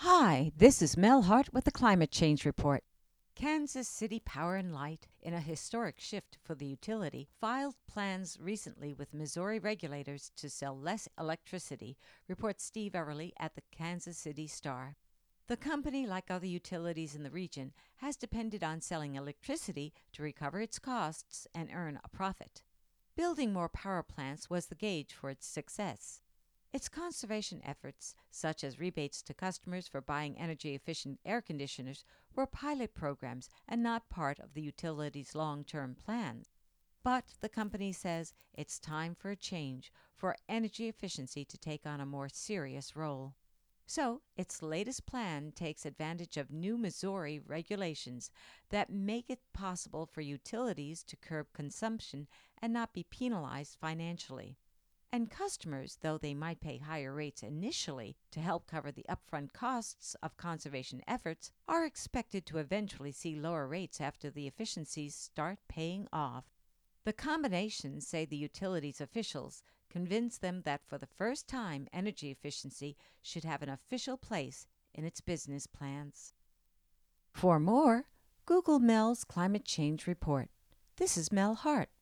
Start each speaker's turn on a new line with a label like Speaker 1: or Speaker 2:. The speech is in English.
Speaker 1: Hi, this is Mel Hart with the Climate Change Report. Kansas City Power and Light, in a historic shift for the utility, filed plans recently with Missouri regulators to sell less electricity, reports Steve Everly at the Kansas City Star. The company, like other utilities in the region, has depended on selling electricity to recover its costs and earn a profit. Building more power plants was the gauge for its success. Its conservation efforts, such as rebates to customers for buying energy-efficient air conditioners, were pilot programs and not part of the utility's long-term plans. But the company says it's time for a change, for energy efficiency to take on a more serious role. So, its latest plan takes advantage of new Missouri regulations that make it possible for utilities to curb consumption and not be penalized financially. And customers, though they might pay higher rates initially to help cover the upfront costs of conservation efforts, are expected to eventually see lower rates after the efficiencies start paying off. The combination, say the utilities officials, convinced them that for the first time energy efficiency should have an official place in its business plans. For more, Google Mel's Climate Change Report. This is Mel Hart.